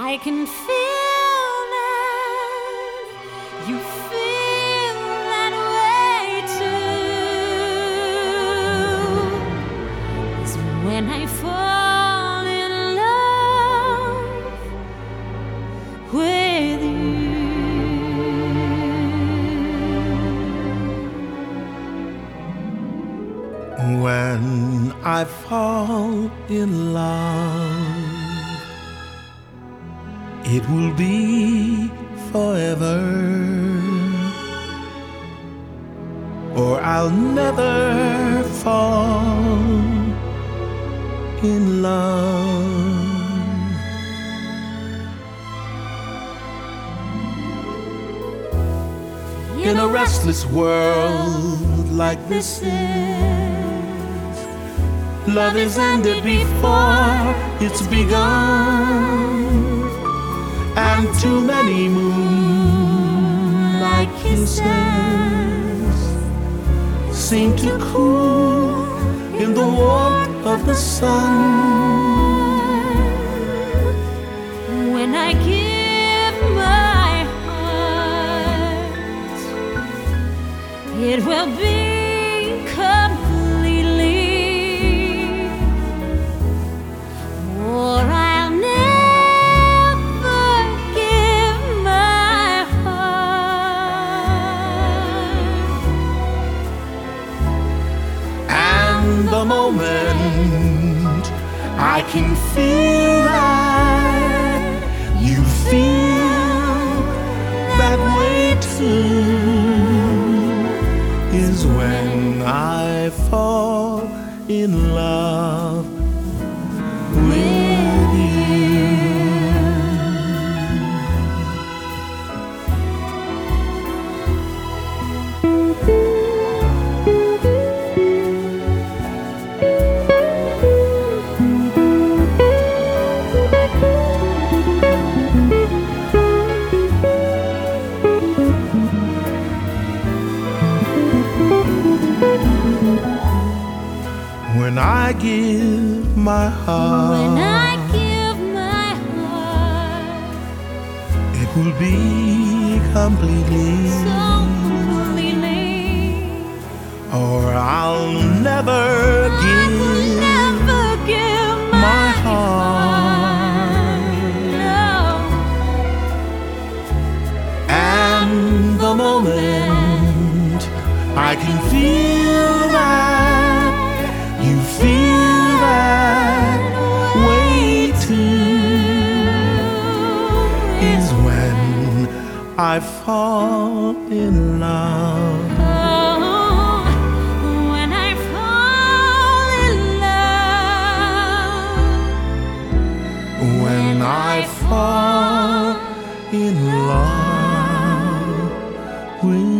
I can feel that you feel that way too. Is when I fall in love with you. When I fall in love, it will be forever, or I'll never fall in love. In a restless world like this love is ended before it's begun, and too many moonlight kisses seem to cool in the warmth of the sun. When I give my heart, it will be completely, or I'll never give my heart. And the moment I can feel that you feel that way too, is when I fall in love with you. When I give my heart, When I give my heart, it will be completely, so completely, or I'll never I give will never give my heart. No. And the moment I can feel that you feel that way too, is when I fall in love. Oh, when I fall in love, When I fall in love with